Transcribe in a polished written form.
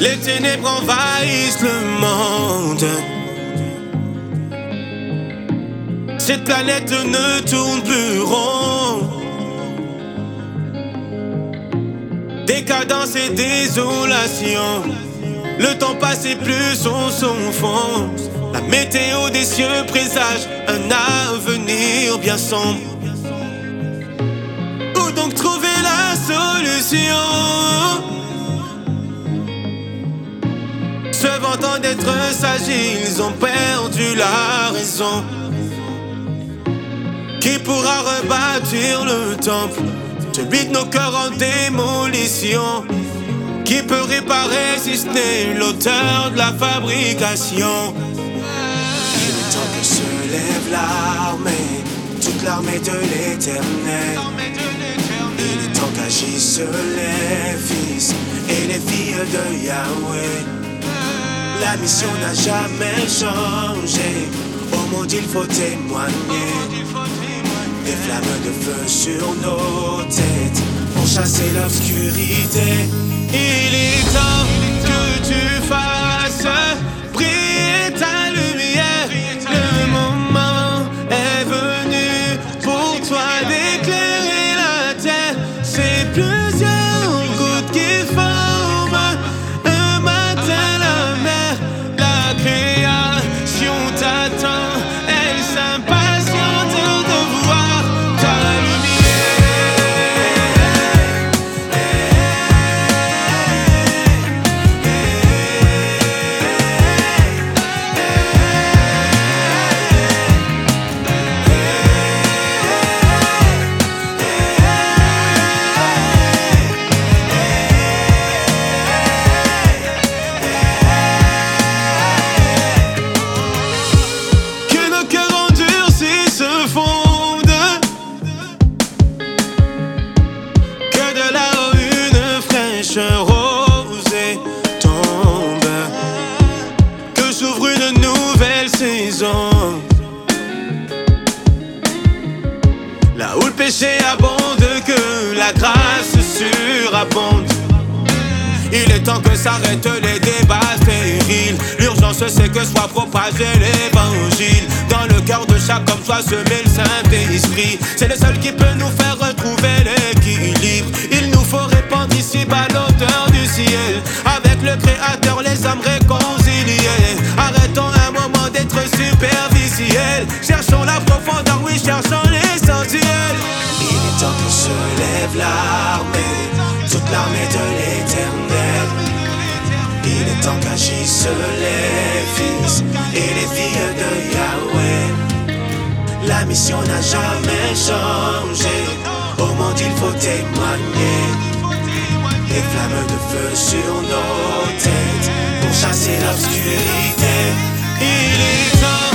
Les ténèbres envahissent le monde. Cette planète ne tourne plus rond. Décadence et désolation. Le temps passe et plus on s'enfonce. La météo des cieux présage un avenir bien sombre. Où donc trouver la solution? Se vantant d'être sages, ils ont perdu la raison. Qui pourra rebâtir le temple, celui de nos cœurs en démolition? Qui peut réparer si ce n'est l'auteur de la fabrication? Il est temps que se lève l'armée, toute l'armée de l'Éternel. Il est temps qu'agissent les fils et les filles de Yahweh. La mission n'a jamais changé, au monde il faut témoigner. Des flammes de feu sur nos têtes pour chasser l'obscurité. Il est temps que tu fasses briller ta lumière. Le moment est venu pour toi d'éclairer la terre. C'est plusieurs gouttes qui forment un matin la mer. La création t'attend, elle s'impatiente de voir ta lumière. Rosée tombe, que s'ouvre une nouvelle saison, là où le péché abonde, que la grâce surabonde. Il est temps que s'arrêtent les débats stériles. L'urgence c'est que soit propagé l'évangile. Dans le cœur de chaque homme soit semé le Saint-Esprit. C'est le seul qui peut nous faire retrouver l'équilibre. Il nous faut répandre ici-bas l'odeur du ciel. Avec le Créateur les âmes réconciliées. Arrêtons un moment d'être superficiels. Cherchons la profondeur, oui, cherchons l'essentiel. Il est temps que se lève l'armée, toute l'armée de l'Éternel. Il est temps qu'agissent les fils et les filles de Yahweh. La mission n'a jamais changé, au monde il faut témoigner. Des flammes de feu sur nos têtes pour chasser l'obscurité. Il est temps